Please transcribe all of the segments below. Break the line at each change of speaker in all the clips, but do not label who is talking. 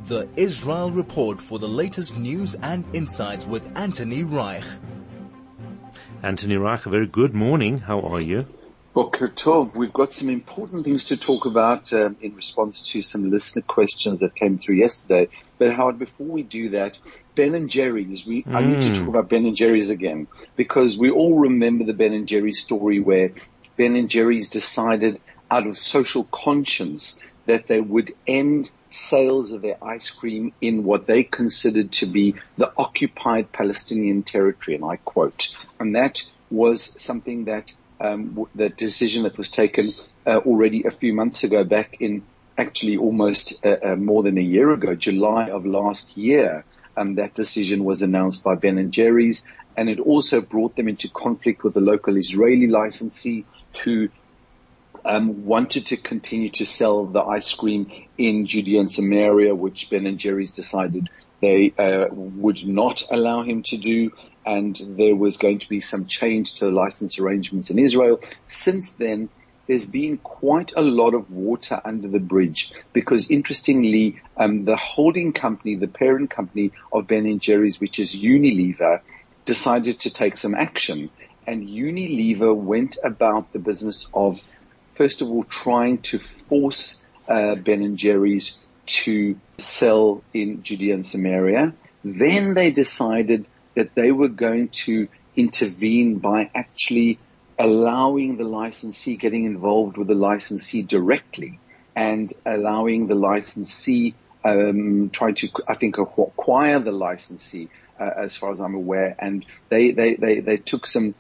The Israel Report for the latest news and insights with Anthony Reich.
Anthony Reich, a very good morning. How are you?
Boker Tov, we've got some important things to talk about in response to some listener questions that came through yesterday. But Howard, before we do that, Ben & Jerry's, I need to talk about Ben & Jerry's again, because we all remember the Ben & Jerry's story where Ben & Jerry's decided out of social conscience that they would end sales of their ice cream in what they considered to be the occupied Palestinian territory, and I quote. And that was something that the decision that was taken already a few months ago, back in actually almost more than a year ago, July of last year. That decision was announced by Ben & Jerry's, and it also brought them into conflict with the local Israeli licensee who wanted to continue to sell the ice cream in Judea and Samaria, which Ben & Jerry's decided they would not allow him to do. And there was going to be some change to the license arrangements in Israel. Since then, there's been quite a lot of water under the bridge, because interestingly, the holding company, the parent company of Ben & Jerry's, which is Unilever, decided to take some action. And Unilever went about the business of, first of all, trying to force Ben & Jerry's to sell in Judea and Samaria. Then they decided that they were going to intervene by actually allowing the licensee, getting involved with the licensee directly, and allowing the licensee, trying to, I think, acquire the licensee, as far as I'm aware. And they took some,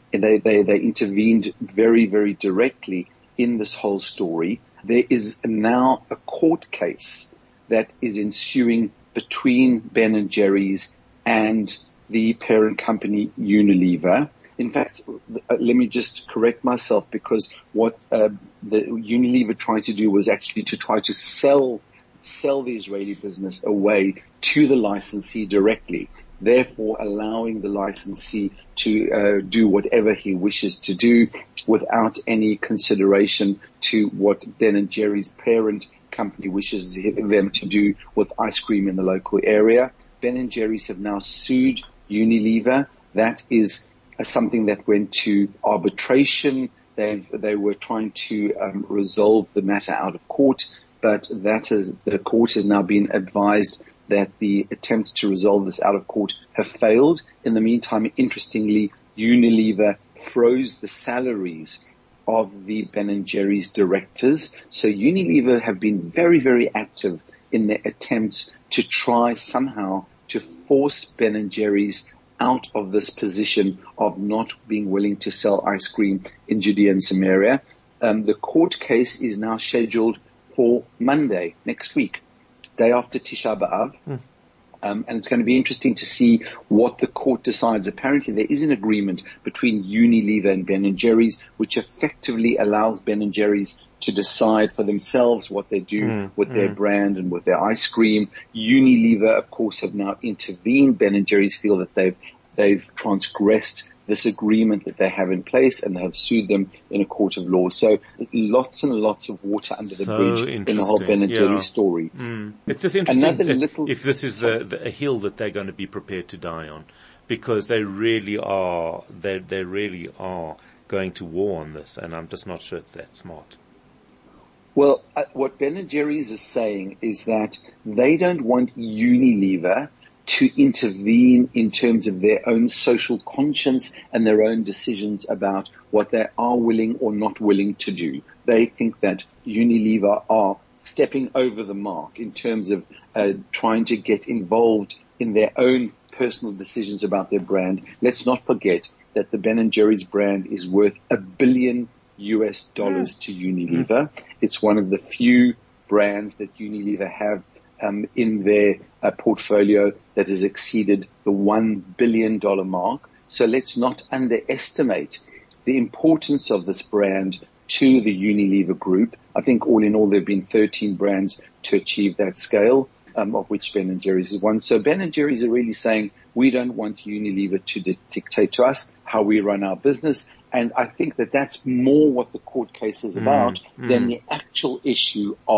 they intervened very, very directly in this whole story. There is now a court case that is ensuing between Ben & Jerry's and the parent company Unilever. In fact, let me just correct myself, because what the Unilever tried to do was actually to try to sell the Israeli business away to the licensee directly, therefore allowing the licensee to do whatever he wishes to do without any consideration to what Ben & Jerry's parent company wishes them to do with ice cream in the local area. Ben & Jerry's have now sued Unilever. That is something that went to arbitration. They were trying to resolve the matter out of court, but the court has now been advised that the attempts to resolve this out of court have failed. In the meantime, interestingly, Unilever froze the salaries of the Ben & Jerry's directors. So Unilever have been very, very active in their attempts to try somehow to force Ben & Jerry's out of this position of not being willing to sell ice cream in Judea and Samaria. The court case is now scheduled for Monday, next week, day after Tisha B'Av. And it's going to be interesting to see what the court decides. Apparently, there is an agreement between Unilever and Ben & Jerry's, which effectively allows Ben & Jerry's to decide for themselves what they do with their brand and with their ice cream. Unilever, of course, have now intervened. Ben & Jerry's feel that they've transgressed this agreement that they have in place, and they have sued them in a court of law. So lots and lots of water under the bridge in the whole Ben & Jerry's story.
It's just interesting if this is a hill that they're going to be prepared to die on, because they really are going to war on this, and I'm just not sure it's that smart.
Well, what Ben & Jerry's is saying is that they don't want Unilever to intervene in terms of their own social conscience and their own decisions about what they are willing or not willing to do. They think that Unilever are stepping over the mark in terms of trying to get involved in their own personal decisions about their brand. Let's not forget that the Ben & Jerry's brand is worth $1 billion to Unilever. It's one of the few brands that Unilever have in their portfolio that has exceeded the $1 billion mark. So let's not underestimate the importance of this brand to the Unilever group. I think all in all, there have been 13 brands to achieve that scale, of which Ben & Jerry's is one. So Ben & Jerry's are really saying, we don't want Unilever to dictate to us how we run our business. And I think that that's more what the court case is about than the actual issue of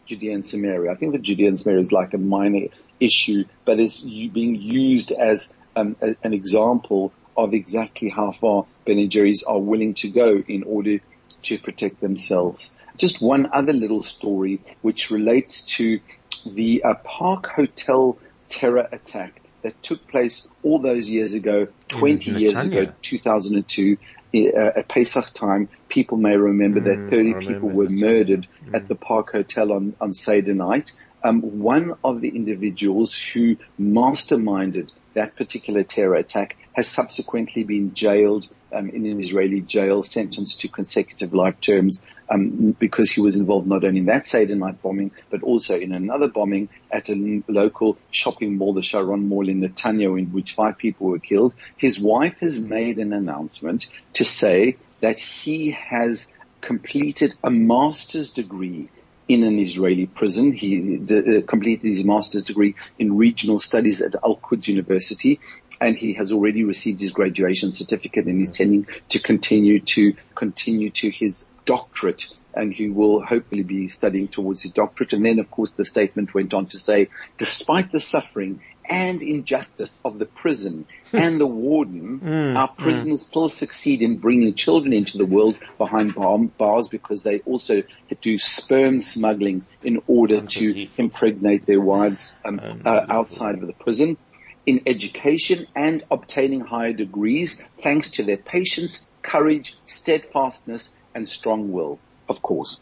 Judea and Samaria. I think that Judea and Samaria is like a minor issue, but it's being used as an example of exactly how far Ben and Jerry's are willing to go in order to protect themselves. Just one other little story which relates to the Park Hotel terror attack that took place all those years ago, 20 years ago, 2002, at Pesach time. People may remember that 30 people were murdered at the Park Hotel on Seder night. One of the individuals who masterminded that particular terror attack has subsequently been jailed in an Israeli jail, sentenced to consecutive life terms, because he was involved not only in that Seder night bombing, but also in another bombing at a local shopping mall, the Sharon Mall in Netanya, in which 5 people were killed. His wife has made an announcement to say that he has completed a master's degree in an Israeli prison. He completed his master's degree in regional studies at Al-Quds University, and he has already received his graduation certificate and is intending to continue to his doctorate, and he will hopefully be studying towards his doctorate. And then, of course, the statement went on to say, despite the suffering and injustice of the prison and the warden, our prisoners still succeed in bringing children into the world behind bars, because they also do sperm smuggling in order to impregnate their wives outside of the prison. In education and obtaining higher degrees, thanks to their patience, courage, steadfastness, and strong will, of course.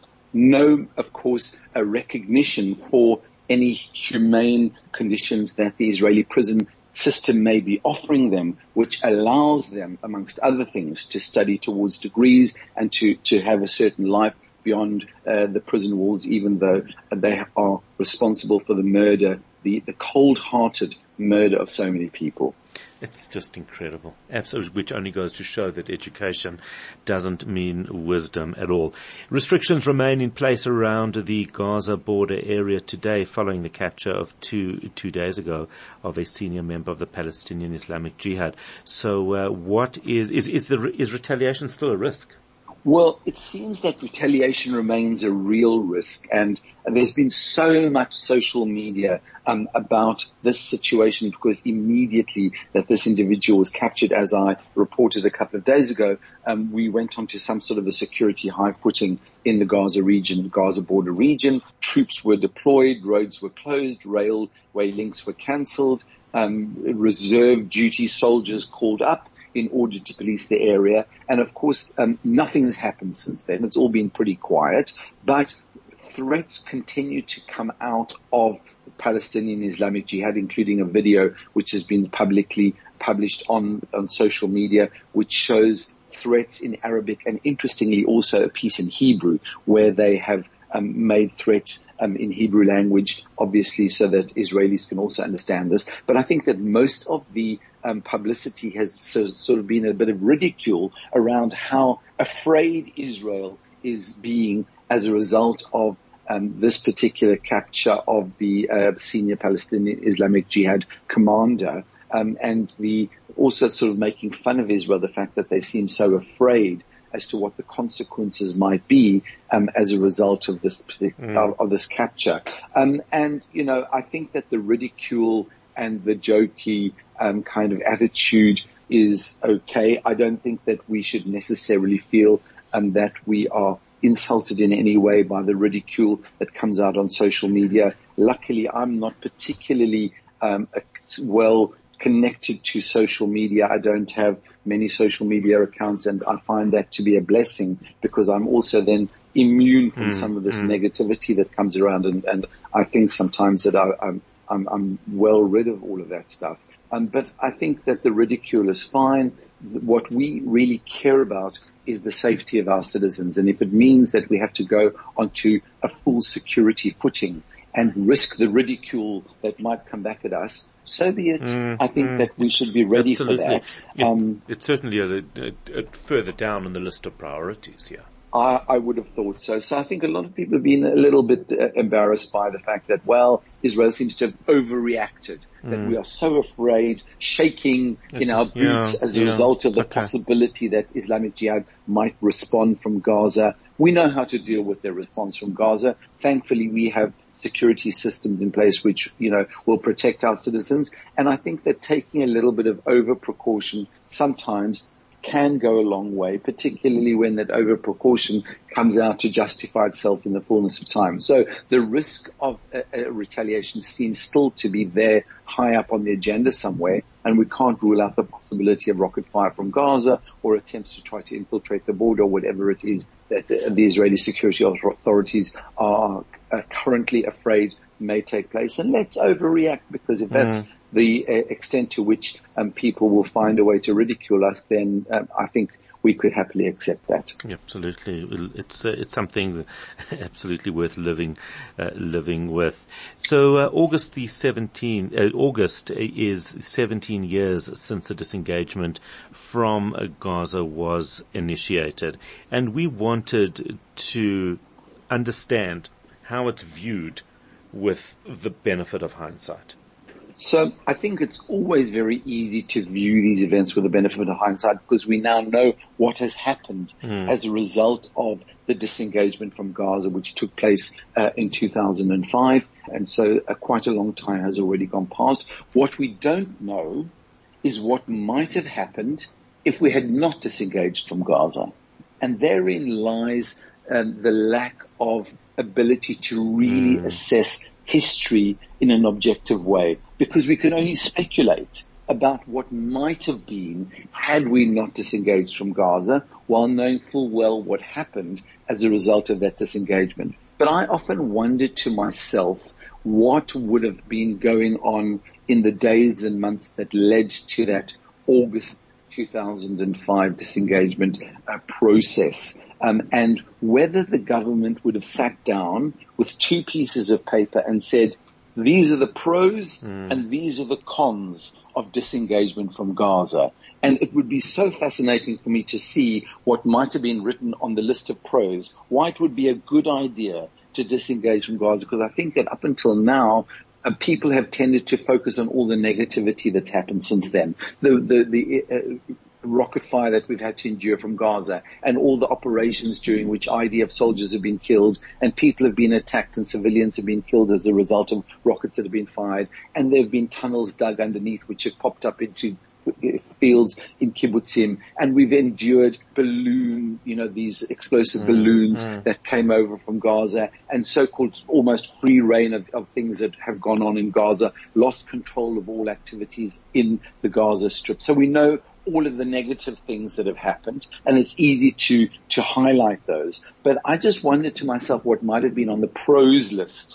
A recognition for any humane conditions that the Israeli prison system may be offering them, which allows them, amongst other things, to study towards degrees and to have a certain life beyond the prison walls, even though they are responsible for the murder, the cold-hearted murder of so many people.
It's just incredible. Absolutely, which only goes to show that education doesn't mean wisdom at all. Restrictions remain in place around the Gaza border area today following the capture of two days ago of a senior member of the Palestinian Islamic Jihad. So what is retaliation still a risk?
Well, it seems that retaliation remains a real risk, and there's been so much social media about this situation, because immediately that this individual was captured, as I reported a couple of days ago, we went on to some sort of a security high footing in the Gaza region, Gaza border region. Troops were deployed, roads were closed, railway links were cancelled, reserve duty soldiers called up in order to police the area. And of course, nothing has happened since then. It's all been pretty quiet, but threats continue to come out of the Palestinian Islamic Jihad, including a video which has been publicly published on social media, which shows threats in Arabic and, interestingly, also a piece in Hebrew, where they have made threats in Hebrew language, obviously, so that Israelis can also understand this. But I think that most of the publicity has sort of been a bit of ridicule around how afraid Israel is being as a result of this particular capture of the senior Palestinian Islamic Jihad commander, and also sort of making fun of Israel, the fact that they seem so afraid as to what the consequences might be as a result of this of this capture. And you know, I think that the ridicule and the jokey kind of attitude is okay. I don't think that we should necessarily feel that we are insulted in any way by the ridicule that comes out on social media. Luckily, I'm not particularly well connected to social media. I don't have many social media accounts, and I find that to be a blessing, because I'm also then immune from some of this negativity that comes around, and I think sometimes that I'm well rid of all of that stuff. But I think that the ridicule is fine. What we really care about is the safety of our citizens, and if it means that we have to go onto a full security footing and risk the ridicule that might come back at us, so be it. I think that we should be ready for that.
It's certainly further down on the list of priorities here.
I would have thought so. So I think a lot of people have been a little bit embarrassed by the fact that, well, Israel seems to have overreacted, that we are so afraid, shaking in our boots as a result of the possibility that Islamic Jihad might respond from Gaza. We know how to deal with their response from Gaza. Thankfully, we have security systems in place which, will protect our citizens. And I think that taking a little bit of over precaution sometimes can go a long way, particularly when that over precaution comes out to justify itself in the fullness of time. So the risk of a retaliation seems still to be there high up on the agenda somewhere, and we can't rule out the possibility of rocket fire from Gaza or attempts to try to infiltrate the border or whatever it is that the Israeli security authorities are currently afraid may take place. And let's overreact, because if that's the extent to which people will find a way to ridicule us, then I think we could happily accept that.
Absolutely, it's something absolutely worth living with. So August is 17 years since the disengagement from Gaza was initiated, and we wanted to understand how it's viewed with the benefit of hindsight.
So I think it's always very easy to view these events with the benefit of hindsight, because we now know what has happened as a result of the disengagement from Gaza, which took place in 2005. And so quite a long time has already gone past. What we don't know is what might have happened if we had not disengaged from Gaza. And therein lies the lack of ability to really assess history in an objective way, because we can only speculate about what might have been had we not disengaged from Gaza, while knowing full well what happened as a result of that disengagement. But I often wonder to myself what would have been going on in the days and months that led to that August 2005 disengagement process. And whether the government would have sat down with two pieces of paper and said, these are the pros and these are the cons of disengagement from Gaza. And it would be so fascinating for me to see what might have been written on the list of pros, why it would be a good idea to disengage from Gaza, because I think that up until now, people have tended to focus on all the negativity that's happened since then. The rocket fire that we've had to endure from Gaza, and all the operations during which IDF soldiers have been killed, and people have been attacked, and civilians have been killed as a result of rockets that have been fired. And there have been tunnels dug underneath which have popped up into fields in kibbutzim, and we've endured these explosive balloons that came over from Gaza, and so-called almost free reign of things that have gone on in Gaza, lost control of all activities in the Gaza Strip. So we know all of the negative things that have happened, and it's easy to highlight those. But I just wondered to myself what might have been on the pros list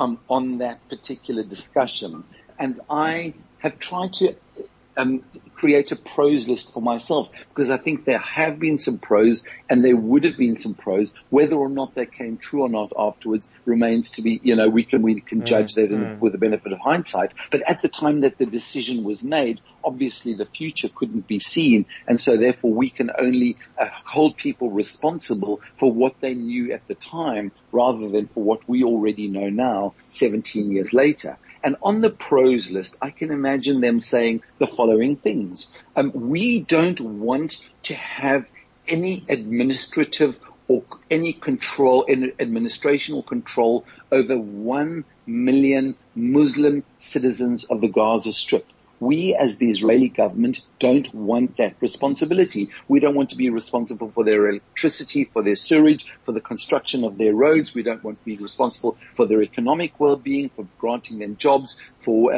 on that particular discussion. And I have tried to create a pros list for myself, because I think there have been some pros and there would have been some pros. Whether or not they came true or not afterwards remains to be, we can judge that with the benefit of hindsight. But at the time that the decision was made, obviously the future couldn't be seen. And so therefore we can only hold people responsible for what they knew at the time, rather than for what we already know now, 17 years later. And on the pros list, I can imagine them saying the following things. We don't want to have any administrative or any control, any administration or control over 1 million Muslim citizens of the Gaza Strip. We, as the Israeli government, don't want that responsibility. We don't want to be responsible for their electricity, for their sewage, for the construction of their roads. We don't want to be responsible for their economic well-being, for granting them jobs, for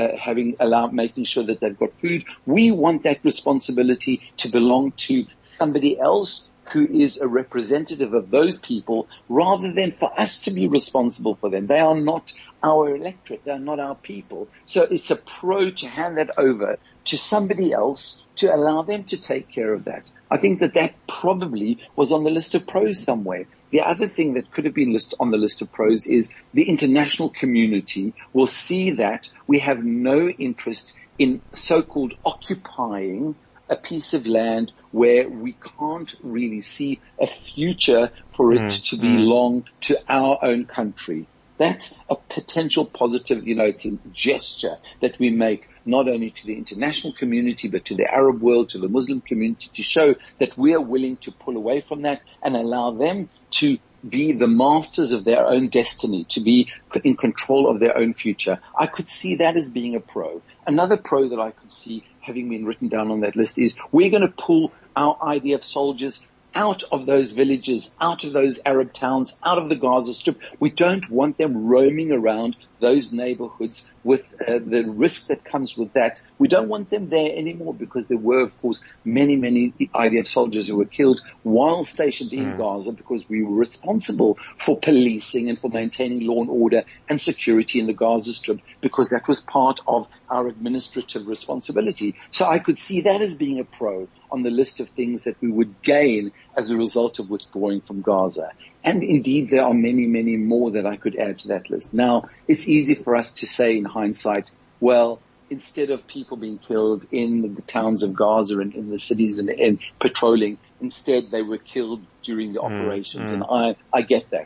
making sure that they've got food. We want that responsibility to belong to somebody else who is a representative of those people, rather than for us to be responsible for them. They are not our electorate. They are not our people. So it's a pro to hand that over to somebody else to allow them to take care of that. I think that probably was on the list of pros somewhere. The other thing that could have been on the list of pros is the international community will see that we have no interest in so-called occupying a piece of land where we can't really see a future for it to belong to our own country. That's a potential positive, it's a gesture that we make not only to the international community, but to the Arab world, to the Muslim community, to show that we are willing to pull away from that and allow them to be the masters of their own destiny, to be in control of their own future. I could see that as being a pro. Another pro that I could see having been written down on that list is we're going to pull our IDF soldiers out of those villages, out of those Arab towns, out of the Gaza Strip. We don't want them roaming around those neighborhoods with the risk that comes with that. We don't want them there anymore, because there were, of course, many IDF soldiers who were killed while stationed in Gaza, because we were responsible for policing and for maintaining law and order and security in the Gaza Strip, because that was part of our administrative responsibility. So I could see that as being a pro on the list of things that we would gain as a result of withdrawing from Gaza. And indeed, there are many more that I could add to that list. Now, it's easy for us to say in hindsight, well, instead of people being killed in the towns of Gaza and in the cities and patrolling, instead they were killed during the operations. And I get that.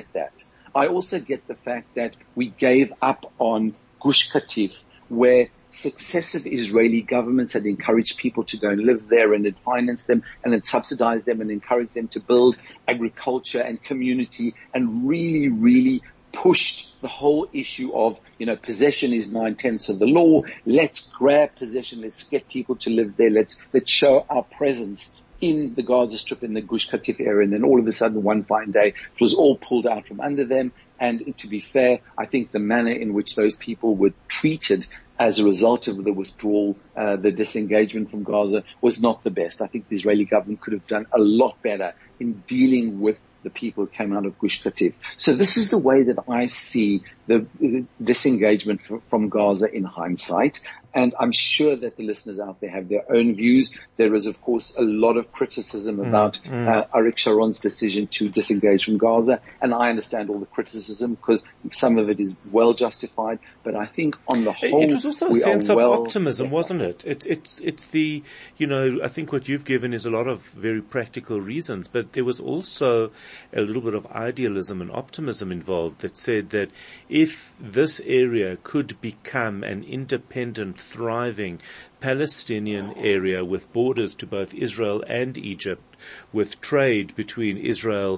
I also get the fact that we gave up on Gush Katif, where successive Israeli governments had encouraged people to go and live there, and had financed them and had subsidized them and encouraged them to build agriculture and community, and really pushed the whole issue of, possession is 9/10 of the law. Let's grab possession. Let's get people to live there. Let's show our presence in the Gaza Strip, in the Gush Katif area. And then all of a sudden, one fine day, it was all pulled out from under them. And to be fair, I think the manner in which those people were treated as a result of the withdrawal, the disengagement from Gaza, was not the best. I think the Israeli government could have done a lot better in dealing with the people who came out of Gush Katif. So this is the way that I see the disengagement from Gaza in hindsight. And I'm sure that the listeners out there have their own views. There is, of course, a lot of criticism about Arik Sharon's decision to disengage from Gaza. And I understand all the criticism, because some of it is well justified. But I think on the whole,
it was also a sense of optimism, wasn't it? It's the, I think what you've given is a lot of very practical reasons, but there was also a little bit of idealism and optimism involved that said that if this area could become an independent, thriving Palestinian area with borders to both Israel and Egypt, with trade between Israel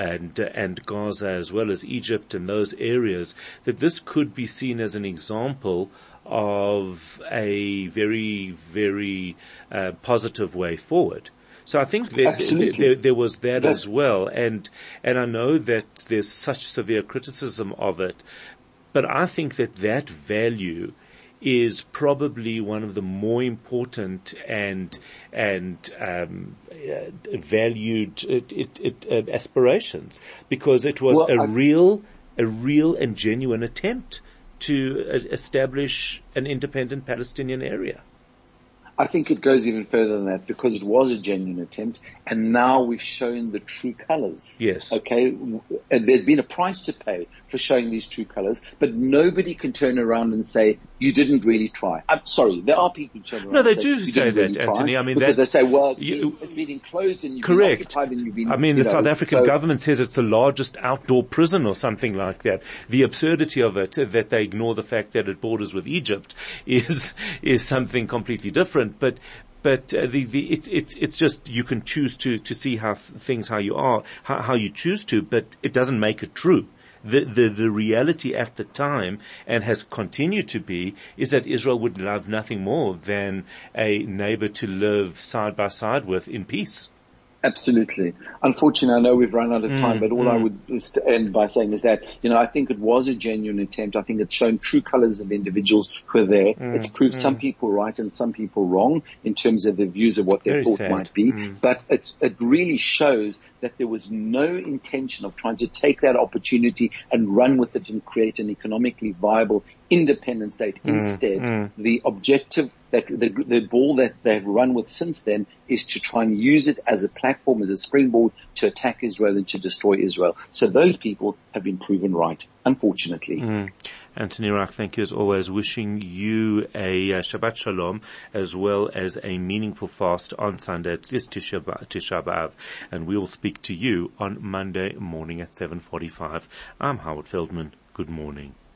and Gaza, as well as Egypt and those areas, that this could be seen as an example of a very positive way forward. So I think there was that as well, and I know that there's such severe criticism of it, but I think that value is probably one of the more important and valued aspirations, because it was a real and genuine attempt to establish an independent Palestinian area.
I think it goes even further than that, because it was a genuine attempt, and now we've shown the true colors.
Yes.
Okay. And there's been a price to pay for showing these true colors, but nobody can turn around and say, you didn't really try. I'm sorry. There are people who turn around
and say,
no, they do say that,
Anthony. I mean,
because they say, well, it's been enclosed and you've been occupied and you've been...
I mean, the South African government says it's the largest outdoor prison or something like that. The absurdity of it, that they ignore the fact that it borders with Egypt, is something completely different. But it's just, you can choose to see how you choose to, but it doesn't make it true. The reality at the time, and has continued to be, is that Israel would love nothing more than a neighbor to live side by side with in peace.
Absolutely. Unfortunately, I know we've run out of time, but all I would end by saying is that, I think it was a genuine attempt. I think it's shown true colors of individuals who are there. It's proved some people right and some people wrong in terms of the views of what their thought might be. But it really shows that there was no intention of trying to take that opportunity and run with it and create an economically viable independent state. Instead, the objective, that the ball that they've run with since then, is to try and use it as a platform, as a springboard to attack Israel and to destroy Israel. So those people have been proven right, unfortunately.
Anthony Reich, thank you as always. Wishing you a Shabbat Shalom, as well as a meaningful fast on Sunday, at least Tisha B'Av. And we will speak to you on Monday morning at 7:45. I'm Howard Feldman. Good morning.